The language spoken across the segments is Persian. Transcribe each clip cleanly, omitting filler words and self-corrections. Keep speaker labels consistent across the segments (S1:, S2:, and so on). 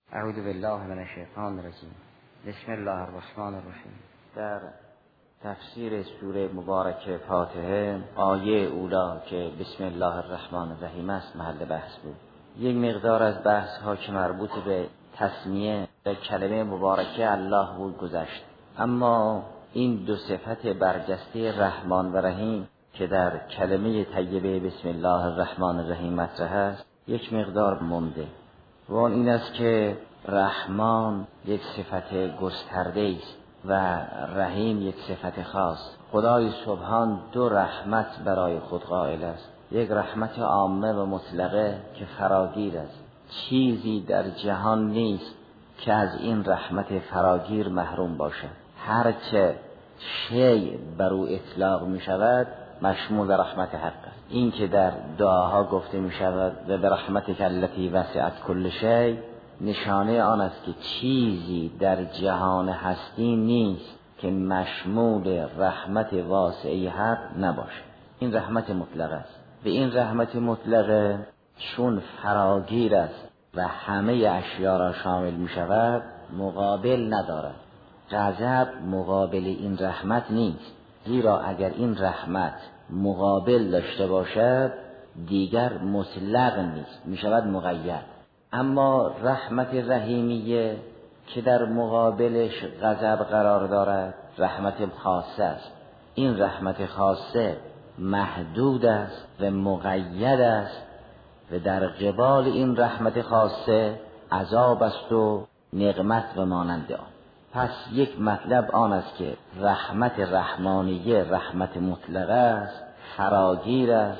S1: اعوذ بالله من الشیطان الرجیم. بسم الله الرحمن الرحیم. در تفسیر سوره مبارکه فاتحه آیه اولا که بسم الله الرحمن الرحیم است محل بحث بود. یک مقدار از بحث ها که مربوط به تسمیه به کلمه مبارکه الله بود گذشت، اما این دو صفت برجسته رحمان و رحیم که در کلمه طیبه بسم الله الرحمن الرحیم مطرح است یک مقدار مونده. و آن این است که رحمان یک صفت گسترده است و رحیم یک صفت خاص. خدای سبحان دو رحمت برای خود قائل است، یک رحمت عامه و مطلقه که فراگیر است، چیزی در جهان نیست که از این رحمت فراگیر محروم باشد. هرچه شیء بر او اطلاق می شود مشمول رحمت حق است. این که در دعاها گفته می شود و به رحمتک التی وسعت کل شیء، نشانه آن است که چیزی در جهان هستی نیست که مشمول رحمت واسعه حق نباشد. این رحمت مطلق است. به این رحمت مطلقه چون فراگیر است و همه اشیا را شامل می شود مقابل ندارد. غضب مقابل این رحمت نیست، زیرا اگر این رحمت مقابل داشته باشد دیگر مطلق نیست، می شود مقید. اما رحمت رحیمیه که در مقابلش غضب قرار دارد رحمت خاصه است. این رحمت خاصه محدود است و مقید است و در قبال این رحمت خاصه عذاب است و نقمت و مانند آن. پس یک مطلب آن است که رحمت رحمانیه رحمت مطلقه است، فراگیر است،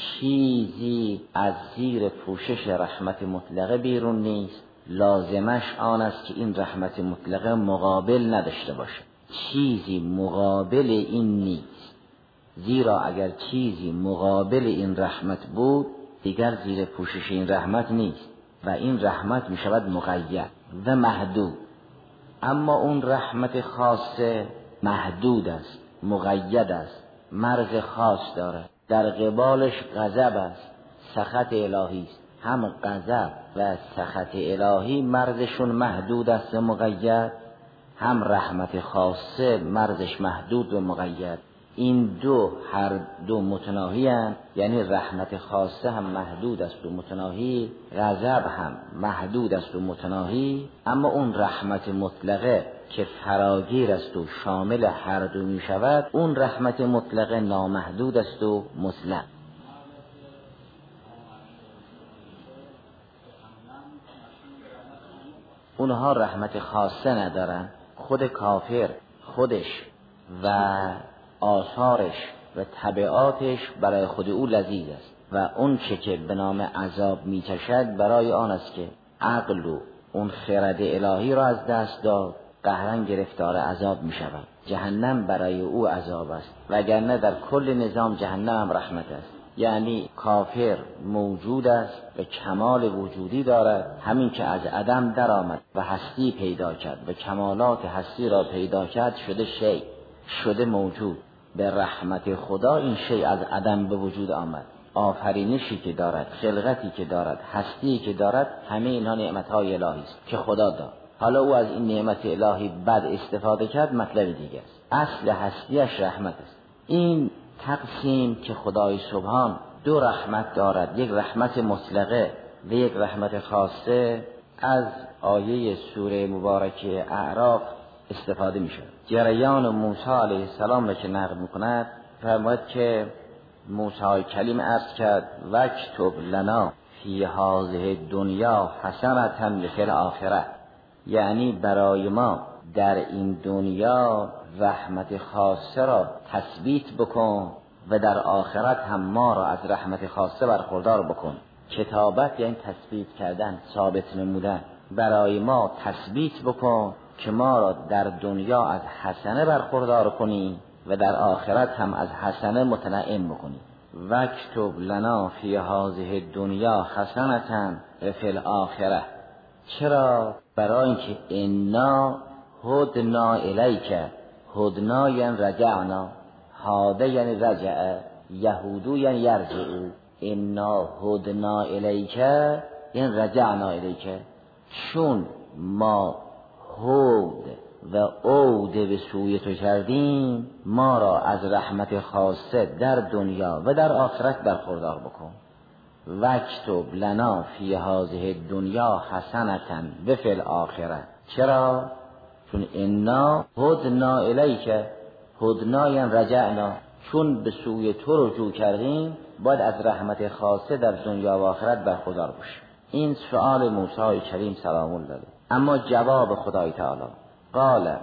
S1: چیزی از زیر پوشش رحمت مطلقه بیرون نیست. لازمش آن است که این رحمت مطلقه مقابل نداشته باشه. چیزی مقابل این نیست، زیرا اگر چیزی مقابل این رحمت بود دیگر زیر پوشش این رحمت نیست و این رحمت می شود مقید و محدود. اما اون رحمت خاصه محدود است، مقید است، مرز خاص دارد. در قبالش غضب است، سخط الهی است. هم غضب و سخط الهی مرزشون محدود است و مقید، هم رحمت خاصه مرزش محدود و مقید. این دو هر دو متناهی هستند، یعنی رحمت خاصه هم محدود است و متناهی، غضب هم محدود است و متناهی. اما اون رحمت مطلقه که فراگیر است و شامل هر دو می شود، اون رحمت مطلقه نامحدود است و مطلق. اونها رحمت خاصه ندارن. خود کافر خودش و آثارش و تبعاتش برای خود او لذیذ است و اون چه که به نام عذاب می‌کشد برای آن است که عقل و اون خرد الهی را از دست داد، قهرن گرفتار عذاب می‌شود. جهنم برای او عذاب است، وگرنه در کل نظام جهنم هم رحمت است. یعنی کافر موجود است و کمال وجودی دارد، همین که از عدم در آمد و هستی پیدا کرد و کمالات هستی را پیدا کرد شده شیء، شده موجود. به رحمت خدا این شیء از عدم به وجود آمد. آفرینشی که دارد، خلقتی که دارد، هستی که دارد، همه اینها نعمت‌های الهی است که خدا داد. حالا او از این نعمت الهی بد استفاده کرد، مطلب دیگه است. اصل هستیش رحمت است. این تقسیم که خدای سبحان دو رحمت دارد، یک رحمت مطلقه و یک رحمت خاصه، از آیه سوره مبارکه اعراف استفاده می شود. جریان موسی علیه السلام را که نقل می کند فرماید که موسی کلیم عرض کرد وکتب لنا فی هذه الدنیا حسنة فی الاخره، یعنی برای ما در این دنیا رحمت خاصه را تثبیت بکن و در آخرت هم ما را از رحمت خاصه برخوردار بکن. کتابت یعنی تثبیت کردن، ثابت نمودن. برای ما تثبیت بکن که ما را در دنیا از حسنه برخوردار کنی و در آخرت هم از حسنه متنعم بکنی. وکتب لنا فی هذه الدنیا حسنة فی الاخره. چرا؟ برای اینکه انا هدنا الیک، هدنا یعنی رجعنا، هاده یعنی رجع، یهودو یعنی یرجعو. انا هدنا الیک یعنی رجعنا الیک. چون ما هود و عود به سوی تو کردیم، ما را از رحمت خاصه در دنیا و در آخرت برخوردار بکن. واکتب لنا فی هذه الدنیا حسنة و فی الاخره. چرا؟ چون انا هدنا الیک، هدنا یعنی رجعنا، چون به سوی تو رجوع کردیم باید از رحمت خاصه در دنیا و آخرت برخوردار باشیم. این سؤال موسی کریم سلام الله علیه. اما جواب خدای تعالی قال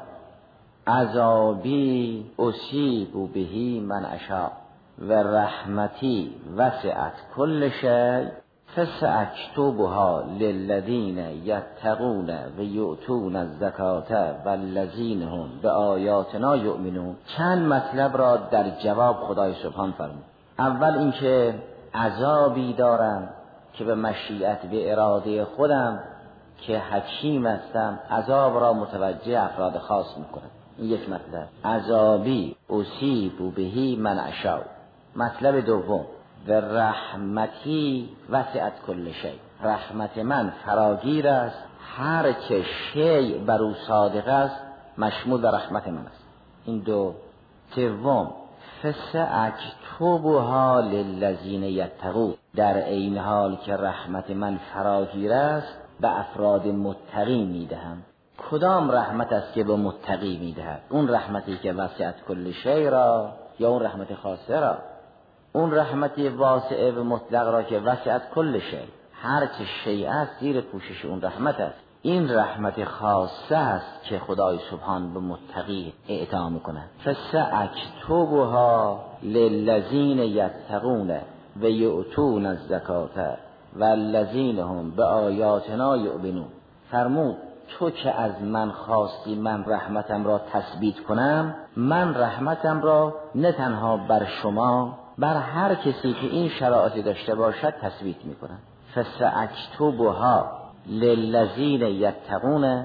S1: عذابی اصیب بهی من اشاء و رحمتی وسعت کل شیء فساکتبها للذین یتقون و یؤتون الزکاة والذین هم بآیاتنا یؤمنون. چند مطلب را در جواب خدای سبحان فرمود. اول اینکه عذابی دارم که به مشیت به اراده خودم که حکیم هستم عذاب را متوجه افراد خاص میکنم. این یک مطلب. عذابی اصیب بهی من اشاء. مطلب دوم و رحمتی وسعت کل شیء. رحمت من فراگیر است، هر چه شیء بر او صادق است مشمول به رحمت من است. این دو. سوم فساکتبها للذین یتقون. در این حال که رحمت من فراگیر است به افراد متقی میدهم. کدام رحمت است که به متقی میدهد؟ اون رحمتی که وسعت کل شیء را یا اون رحمت خاصه را؟ اون رحمتی واسعه و مطلق را که وسعت کل شیء، هر چه شیء است زیر پوشش اون رحمت است. این رحمت خاصه است که خدای سبحان به متقی اعطا میکنه. فساکتبها للذین یتقون و یؤتون الزکاة والذین هم بآیاتنا یؤمنون. فرمود تو که از من خواستی من رحمتم را تثبیت کنم، من رحمتم را نه تنها بر شما، بر هر کسی که این شرایطی داشته باشد تثبیت میکنم. فساکتبها للذین یتقون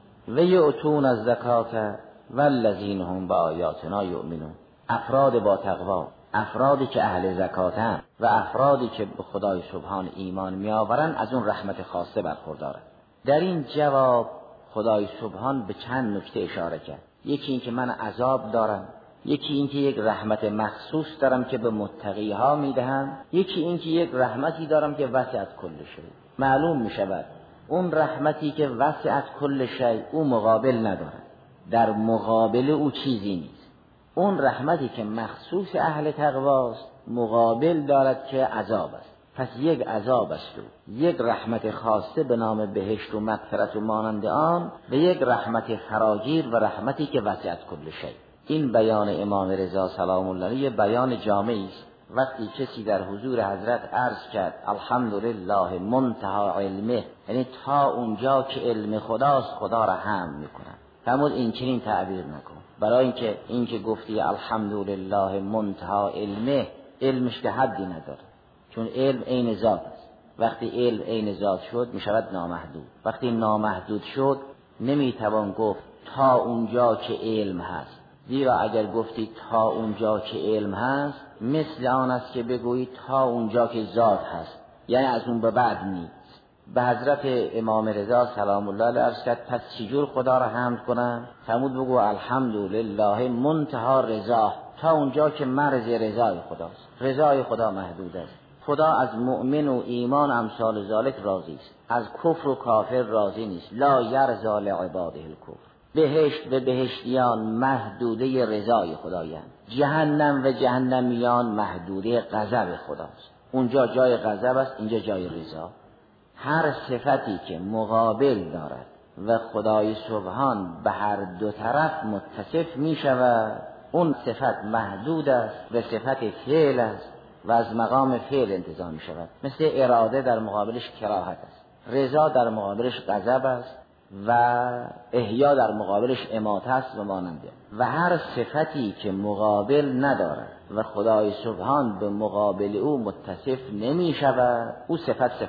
S1: و یؤتون الزکاة والذین هم بآیاتنا یؤمنون. افراد با تقوا، افرادی که اهل زکاتند و افرادی که به خدای سبحان ایمان میآورند از اون رحمت خاصه برخوردارند. در این جواب خدای سبحان به چند نکته اشاره کرد. یکی این که من عذاب دارم، یکی این که یک رحمت مخصوص دارم که به متقی ها میدهم، یکی این که یک رحمتی دارم که وسعت کل شیء. معلوم میشود اون رحمتی که وسعت کل شیء او مقابل ندارد، در مقابل او چیزی نیست. اون رحمتی که مخصوص اهل تقواست مقابل دارد که عذاب است. پس یک عذاب است و یک رحمت خاصه به نام بهشت و مغفرت و مانند آن، و یک رحمت فراگیر و رحمتی که وسعت کل شیء. این بیان امام رضا سلام الله علیه بیان جامعی است. وقتی کسی در حضور حضرت عرض کرد الحمدلله منتهی علمه، یعنی تا اونجا که علم خداست خدا را حمد میکنن. فرمود این چنین تعبیر نکن، برای اینکه گفتی الحمدلله منتهی علمه، علمش که حدی نداره، چون علم عین ذات است. وقتی علم عین ذات شد میشود نامحدود. وقتی نامحدود شد نمیتوان گفت تا اونجا که علم هست، زیرا اگر گفتی تا اونجا که علم هست مثل آن است که بگویی تا اونجا که ذات هست، یعنی از اون به بعد نیست. به حضرت امام رضا سلام الله علیه عرض کرد پس چجور خدا را حمد کنم؟ فرمود بگو الحمدلله منتهی رضا، تا اونجا که مرز رضای خداست. رضای خدا محدود است. خدا از مؤمن و ایمان امثال ذالک راضی است، از کفر و کافر راضی نیست. لا یرضا لعباده الکفر. بهشت و بهشتیان محدوده رضای خدایند، جهنم و جهنمیان محدوده غضب خداست. اونجا جای غضب است، اینجا جای رضا. هر صفتی که مقابل دارد و خدای سبحان به هر دو طرف متصف می شود، اون صفت محدود است و صفت فعل است و از مقام فعل انتزاع می شود. مثل اراده در مقابلش کراهت است، رضا در مقابلش غضب است و احیا در مقابلش اماته است و ماننده. و هر صفتی که مقابل ندارد و خدای سبحان به مقابل او متصف نمی شود، او صفت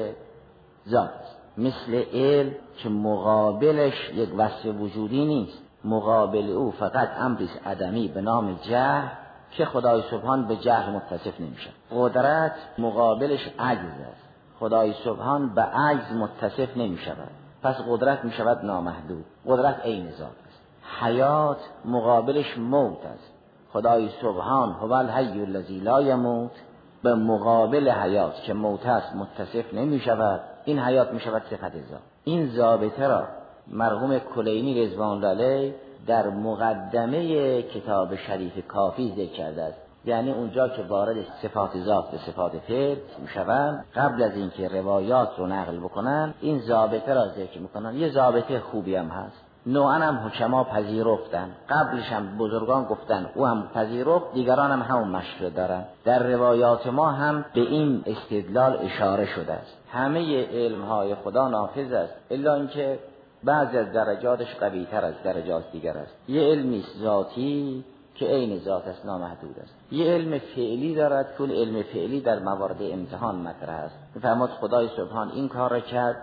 S1: ذات است. مثل علم که مقابلش یک وصف وجودی نیست، مقابل او فقط امری عدمی به نام جهل که خدای سبحان به جهل متصف نمیشه. قدرت مقابلش عجز است، خدای سبحان به عجز متصف نمیشود. پس قدرت می شود نامحدود. قدرت عین ذات است. حیات مقابلش موت است. خدای سبحان هو الحی الذی لا یموت، به مقابل حیات که موت است متصف نمی شود. این حیات می شود صفت ذات. این ضابطه را مرحوم کلینی رضوان الله علیه در مقدمه کتاب شریف کافی ذکر کرده است. یعنی اونجا که وارد صفات ذات به صفات فعل میشوند، قبل از اینکه روایات رو نقل بکنن این ضابطه را ذکر میکنن. یه ضابطه خوبی هم هست، نوعا هم حکما پذیرفتن، قبلش هم بزرگان گفتن، او هم پذیرفت، دیگران هم همون مشروع دارن. در روایات ما هم به این استدلال اشاره شده است. همه علمهای خدا نافذ است، الا اینکه بعضی از درجاتش قوی تر از درجات دیگر است. یه علمی ذاتی که عین ذات است، نامحدود است. یه علم فعلی دارد که علم فعلی در موارد امتحان مطرح است. می‌فرماد خدای سبحان این کار را کرد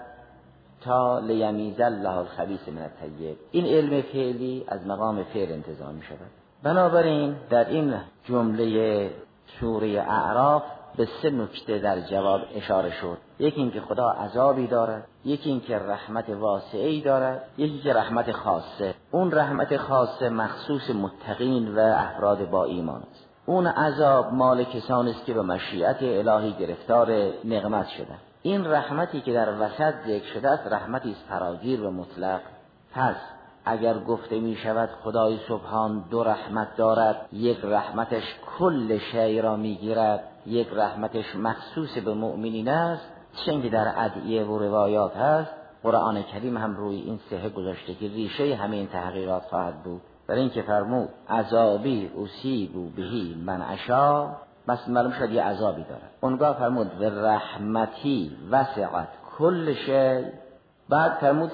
S1: تا لیمیز الله الخبیث من الطیب. این علم فعلی از مقام فعل انتزاع می شود. بنابراین در این جمله سوره اعراف به 3 نکته در جواب اشاره شد. یکی این که خدا عذابی دارد، یکی این که رحمت واسعی دارد، یکی که رحمت خاصه. اون رحمت خاصه مخصوص متقین و افراد با ایمان است. اون عذاب مال کسانی است که به مشیت الهی گرفتار نقمت شدند. این رحمتی که در وسط ذکر شده است رحمتی است فراگیر و مطلق. پس اگر گفته می شود خدای سبحان 2 رحمت دارد، یک رحمتش کل شیء را می گیرد، یک رحمتش مخصوص به مؤمنین است، چنانکه در ادعیه و روایات هست، قرآن کریم هم روی این صحه گذاشته که ریشه همه این تحقیقات خواهد بود. برای اینکه فرمود عذابی اصیب بهی من اشاء، بس معلوم شد یه عذابی دارد. اونگاه فرمود و رحمتی وسعت کل شیء، بعد فرمود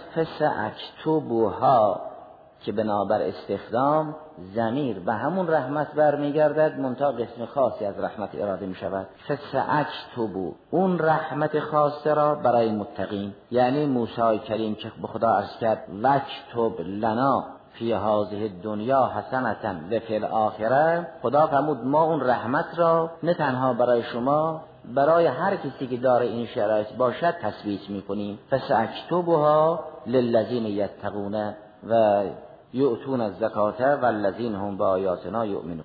S1: فساکتبها که بنابر استخدام ضمیر به همون رحمت برمیگردد، منتها قسم خاصی از رحمت اراده می شود. فساکتبو اون رحمت خاصه را برای متقین، یعنی موسی کریم که به خدا عرض کرد وکتب لنا فی هذه الدنیا حسنة و فی الاخره، خدا فرمود ما اون رحمت را نه تنها برای شما، برای هر کسی که داره این شرایط باشد تثبیت میکنیم. فساکتبها للذین یتقون و یؤتون الزکات والذین هم بآیاتنا یؤمنون.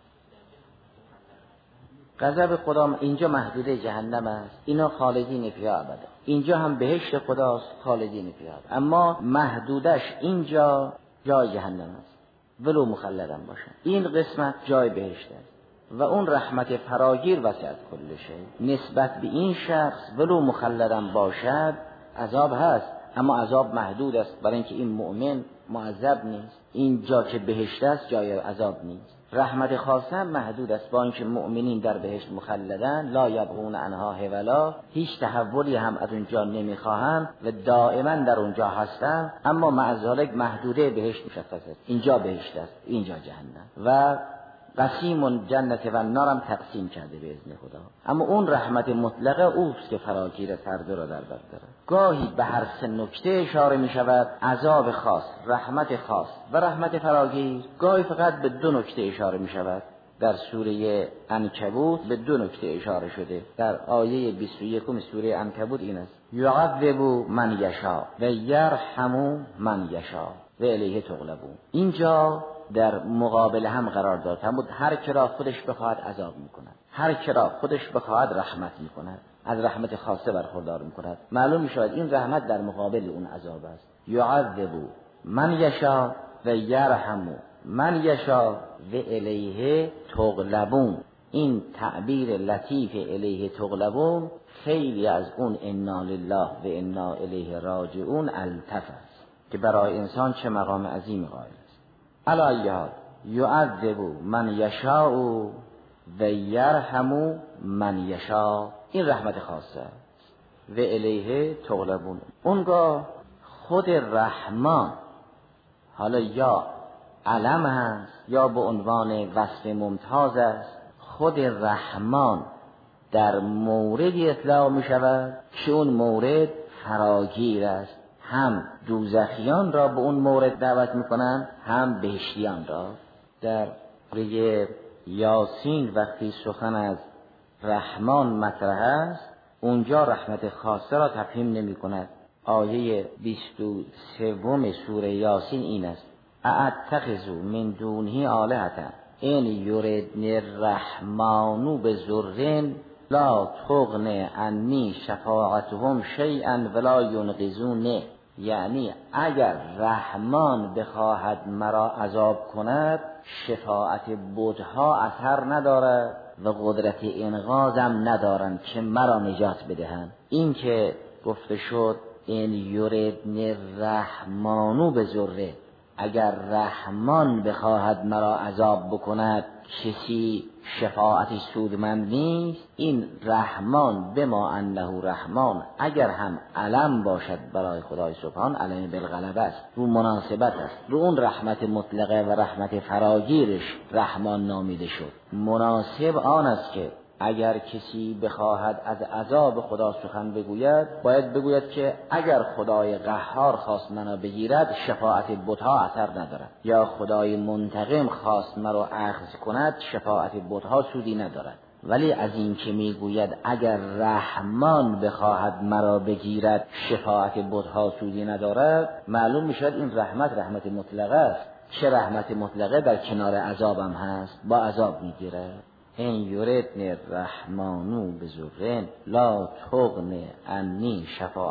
S1: غضب خدا اینجا محدوده جهنم است، اینا خالدین فیها ابدا. اینجا هم بهشت خداست، خالدین فیها، اما محدودش اینجا جای جهنم است ولو مخلدن باشن. این قسمت جای بهشت است و اون رحمت فراگیر وسعت کل شیء. نسبت به این شخص ولو مخلدن باشد عذاب هست، اما عذاب محدود است، برای اینکه این مؤمن معذب نیست. این جا که بهشت است جای عذاب نیست. رحمت خاصه هم محدود است، با اینکه مؤمنین در بهشت مخلدن، لا یبغون عنها حولا، هیچ تحولی هم از اونجا نمیخواهند و دائما در اونجا هستند، اما مع ذلک محدوده بهشت مشخص است. اینجا بهشت است، اینجا جهنم. و قسیم جنت و نارم تقسیم کرده به اذن خدا. اما اون رحمت مطلقه اوست که فراگیر هر دو را در بر داره. گاهی به هر 3 نکته اشاره می شود، عذاب خاص، رحمت خاص و رحمت فراگیر. گاهی فقط به 2 نکته اشاره می شود. در سوره عنکبوت به 2 نکته اشاره شده. در آیه 21 سوره عنکبوت این است: یعذب من یشاء و یرحم من یشاء و الیه تغلبون. اینجا در مقابل هم قرار داد. فرمود هر کی را خودش بخواهد عذاب میکند، هر کی را خودش بخواهد رحمت میکند، از رحمت خاصه برخوردار میکند. معلوم میشود این رحمت در مقابل اون عذاب است. یعذب من یشاء و یرحم من یشاء و الیه تغلبون. این تعبیر لطیف الیه تغلبون خیلی از اون انا لله و انا الیه راجعون الطف است که برای انسان چه مقام عظیمی قائل است. علیه یعذب من یشاء و یرحم من یشاء، این رحمت خاصه است. و الیه تغلبون، اونگاه خود رحمان حالا یا علم هست یا به عنوان وصف ممتاز است. خود رحمان در موردی اطلاق می شود که اون مورد فراگیر است، هم دوزخیان را به اون مورد دعوت میکنن هم بهشتیان را. در سوره یاسین وقتی سخن از رحمان مطرح است، اونجا رحمت خاصه را تفهیم نمی کند، آیه 23 سوره یاسین این است: اتخذوا من دونه آلهة ان یردن الرحمن بضر لا تغن عنی شفاعتهم شیئا ولا ینقذون. یعنی اگر رحمان بخواهد مرا عذاب کند، شفاعت بت‌ها اثر ندارد و قدرت انقاذم ندارند که مرا نجات بدهند. این که گفته شد این یردن الرحمن بضر، اگر رحمان بخواهد مرا عذاب بکند کسی شفاعتی سودمند نیست. این رحمان بما انه رحمان اگر هم علم باشد برای خدای سبحان، علم بالغلبه است، رو مناسبت است، رو اون رحمت مطلقه و رحمت فراگیرش رحمان نامیده شد. مناسب آن است که اگر کسی بخواهد از عذاب خدا سخن بگوید، باید بگوید که اگر خدای قهار خواست منو بگیرد، شفاعت بت‌ها اثر ندارد، یا خدای منتقم خواست مرا اخذ کند، شفاعت بت‌ها سودی ندارد. ولی از این که میگوید اگر رحمان بخواهد مرا بگیرد، شفاعت بت‌ها سودی ندارد، معلوم میشد این رحمت مطلقه است. چه رحمت مطلقه در کنار عذابم هست، با عذاب میگیرد. این یردن الرحمن بضر لا تغن عنی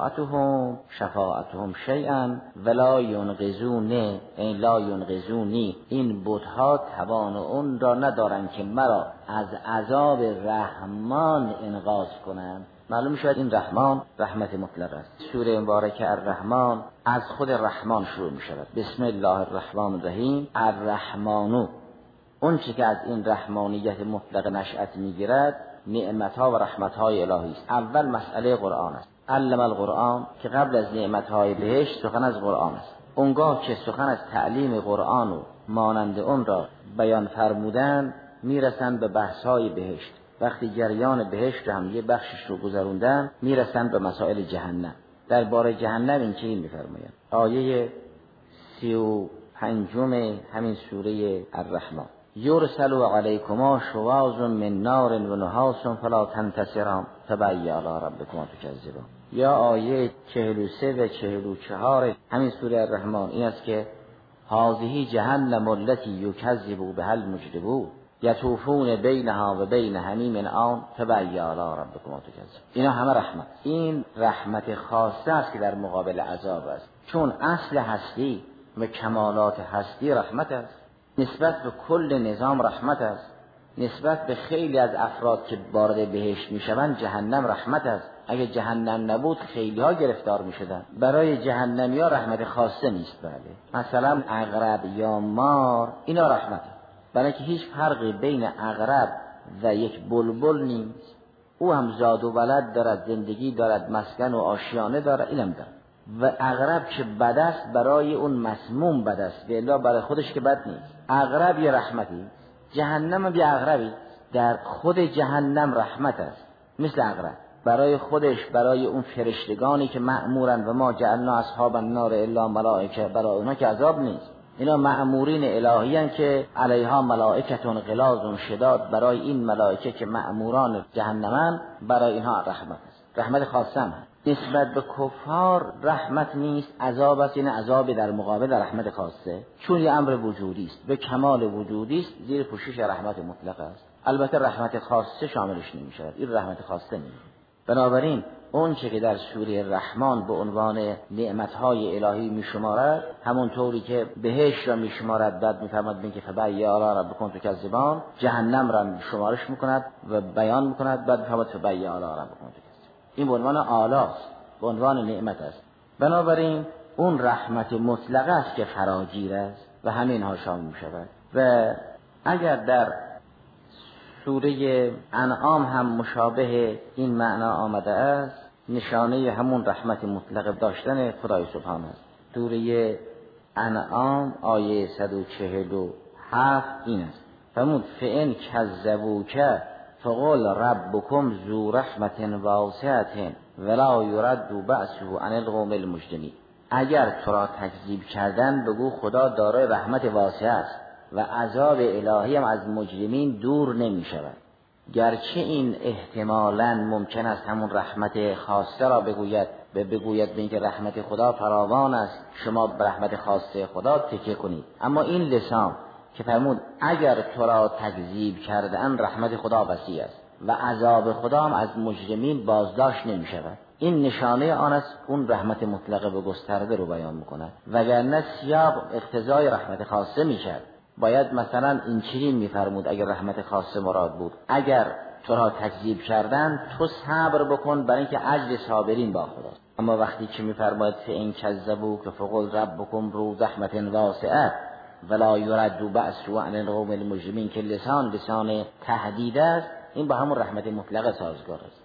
S1: شفاعتهم شیئا ولا ینقذون. این لا ینقذونی، این بت‌ها توان اون را ندارند که مرا از عذاب رحمان انقاذ کنند. معلوم شد این رحمان رحمت مطلق است. سوره مبارکه الرحمن از خود رحمان شروع می شود. بسم الله الرحمن الرحیم. الرحمن، اون چی که از این رحمانیت مطلق نشأت میگیرد، نعمتها و رحمتهای الهی است. اول مسئله قرآن است. علم القرآن، که قبل از نعمتهای بهشت سخن از قرآن است. اونگاه که سخن از تعلیم قرآن و مانند اون را بیان فرمودن، میرسند به بحثهای بهشت. وقتی جریان بهشت رو هم یه بخشش رو گذروندن، میرسند به مسائل جهنم. درباره جهنم این چنین میفرمایند. آیه 35 همین سوره الرحمن: یرسل علیکما شواظ من نار و نحاس فلا تنتصران فبأی آلاء ربکما تکذبان. یا آیه 43 و 44 همین سوره الرحمن این است که هذه جهنم التي یکذب بها المجرمون یطوفون بینها و بین حمیم آن فبأی آلاء ربکما تکذبان. اینا همه رحمت. این رحمت خاصه است که در مقابل عذاب است، چون اصل هستی و کمالات هستی رحمت است. نسبت به کل نظام رحمت است. نسبت به خیلی از افراد که وارد بهشت میشوند جهنم رحمت است. اگه جهنم نبود خیلی ها گرفتار میشدن. برای جهنمی ها رحمت خاصه نیست. بله، مثلا عقرب یا مار، اینا رحمت است، برای که هیچ فرقی بین عقرب و یک بلبل نیست. او هم زاد و ولد دارد، زندگی دارد، مسکن و آشیانه دارد، اینم دارد. و عقرب که بد است برای اون مسموم بد است، به الا برای خودش که بد نیست. عقرب یه رحمتی، جهنم بی عقربی. در خود جهنم رحمت است، مثل عقرب برای خودش، برای اون فرشتگانی که مأمورن و ما جعلنا اصحاب النار الا ملائکه، برای اونا که عذاب نیست. اینا مأمورین الهی هستند که علیها ملائکتون غلاظ شداد. برای این ملائکه که مأموران جهنمن، برای اینها رحمت است، رحمت خاصه هم. نسبت به کفار رحمت نیست، عذاب است. این عذاب در مقابل رحمت خاصه، چون یه امر وجودی است، به کمال وجودی است، زیر پوشش رحمت مطلق است. البته رحمت خاصه شاملش نمیشه، این رحمت خاصه نیست. بنابراین اون چه که در سوره رحمان به عنوان نعمتهای الهی میشمارد، همون طوری که بهشت را میشمارد، بعد میفرماد بین که فبأی آلاء ربکما تکذبان، جهنم را شمارش میکند و بیان میکند، بعد میفرماد فبأی آلاء ربکما تکذبان. این به عنوان آلاست، به عنوان نعمت است. بنابراین اون رحمت مطلقه است که فراگیر است و همینها شامل میشود. و اگر در سوره انعام هم مشابه این معنا آمده است، نشانه همون رحمت مطلق داشتن خدای سبحانه است. سوره انعام آیه 147 این است: فرمود فإن کذبوک فقل ربکم ذو رحمت واسعة ولا یرد بأسه عن القوم المجرمین. اگر تو را تکذیب کردن بگو خدا دارای رحمت واسع است و عذاب الهی هم از مجرمین دور نمی شود. گرچه این احتمالاً ممکن است همون رحمت خاصه را بگوید بگوید به اینکه رحمت خدا فراوان است، شما به رحمت خاصه خدا تکیه کنید. اما این لسان که فرمود اگر تو را تکذیب کردن رحمت خدا وسیع است و عذاب خدا هم از مجرمین بازداشت نمی شود، این نشانه آن است. اون رحمت مطلقه و گسترده رو بیان میکند، وگرنه سیاق اقتضای رحمت خاصه میشد. باید مثلا این چنین میفرمود اگر رحمت خاصه مراد بود، اگر تو را تکذیب کردن تو صبر بکن برای اینکه اجر صابرین با خداست. اما وقتی که میفرماید فإن کذبوک فقل ربکم ذو رحمت واسعه ولا یرد بأسه عن القوم المجرمین، که لسان تهدید است، این با همون رحمت مطلقه سازگار است.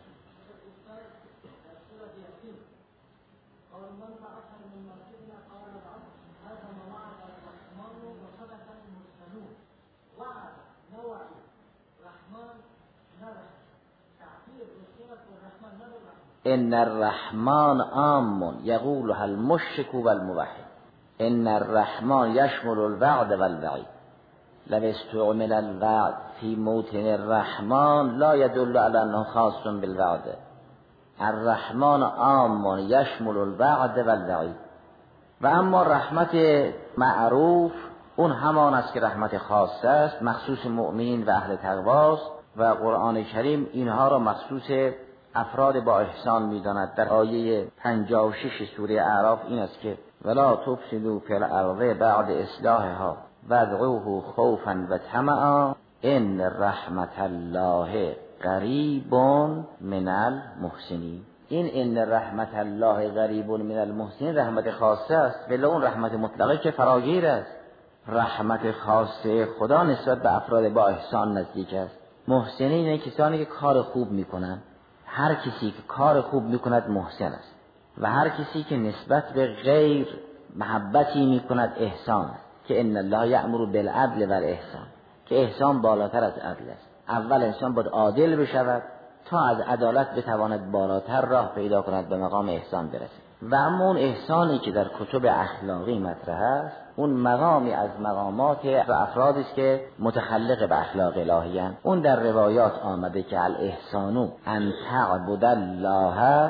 S1: ان الرحمن عام یقولها المشرک والموحد. ان الرحمن یشمل الوعد والوعید. لو استعمل الوعد فی موطن الرحمن لا يدل على انه خاص بالوعد. الرحمن عام یشمل الوعد والوعید. و اما رحمت معروف اون همان است که رحمت خاصه است، مخصوص مؤمنین و اهل تقواست و قرآن کریم اینها را مخصوص افراد با احسان می‌داند. در آیه 56 سوره اعراف این است که ولا تفسدوا فی الارض بعد اصلاحها وادعوه خوفا و طمعا ان رحمت الله قریب من المحسنین. این ان رحمت الله قریب من المحسنین رحمت خاصه است، ولی اون رحمت مطلقه که فراگیر است. رحمت خاصه خدا نسبت به افراد با احسان نزدیک است. محسنین این کسانی که کار خوب میکنن. هر کسی که کار خوب میکند محسن است و هر کسی که نسبت به غیر محبتی میکند احسان است، که ان الله یأمر بالعدل والاحسان، که احسان بالاتر از عدل است. اول انسان باید عادل بشود تا از عدالت بتواند بالاتر راه پیدا کند به مقام احسان برسد. و اما اون احسانی که در کتب اخلاقی مطرح است، اون مقامی از مقامات و افرادی است که متخلق به اخلاق الهی اند. اون در روایات آمده که الاحسان ان تعبد الله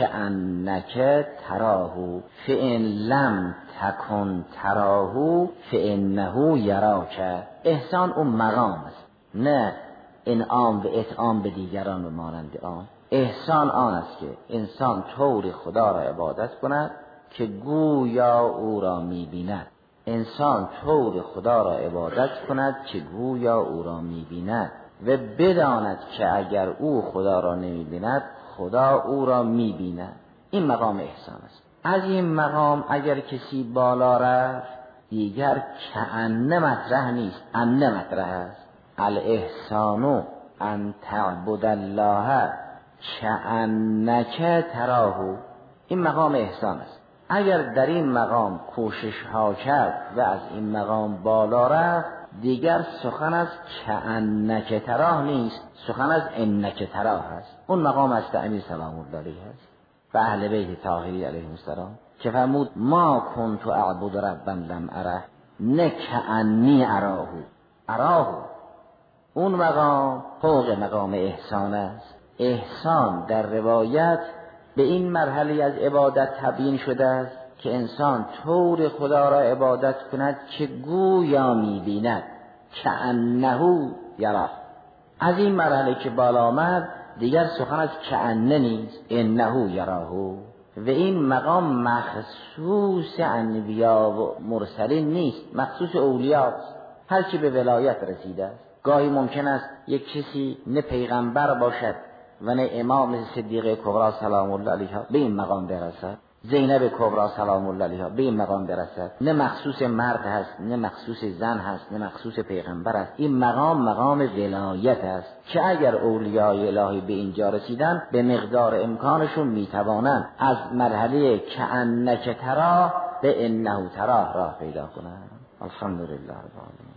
S1: کأنک تراه فإن لم تکن تراه فإنه یراک. احسان اون مقام است، نه انعام و اطعام به دیگران و مانند آن. احسان آن است که انسان طور خدا را عبادت کند که گویا او را می‌بیند. انسان طور خدا را عبادت کند که گویا او را می‌بیند و بداند که اگر او خدا را نمی‌بیند خدا او را می‌بیند. این مقام احسان است. از این مقام اگر کسی بالا رفت دیگر کأن مطرح نیست، ان مطرح است. الاحسان ان تعبد الله کأنک تراه. این مقام احسان است. اگر در این مقام کوشش ها کرد و از این مقام بالا رفت دیگر سخن از کأنک تراه نیست، سخن از انک تراه است. اون مقام از امیر سلام الله علیه است و اهل بیت طاهری علیهم السلام که فرمود ما کنت اعبد ربا لم اره نه کأنی اراه. اون مقام فوق مقام احسان است. احسان در روایت به این مرحله از عبادت تبیین شده است که انسان طور خدا را عبادت کند که گویا می‌بیند، کأنه یراه. از این مرحله که بالا آمد دیگر سخن از کأنه نیست، انه یراه. و این مقام مخصوص انبیا و مرسلین نیست، مخصوص اولیاست. هر کی به ولایت رسیده است. گاهی ممکن است یک کسی نه پیغمبر باشد و نه امام صدیقه کبری سلام الله علیها به این مقام برسد، زینب کبری سلام الله علیها به این مقام برسد. نه مخصوص مرد هست، نه مخصوص زن هست، نه مخصوص پیغمبر است. این مقام ولایت است که اگر اولیای الهی به اینجا رسیدن به مقدار امکانشون میتوانند از مرحله کأنک تراه به انه تراه راه پیدا کنند. الحمدلله رب العالمین.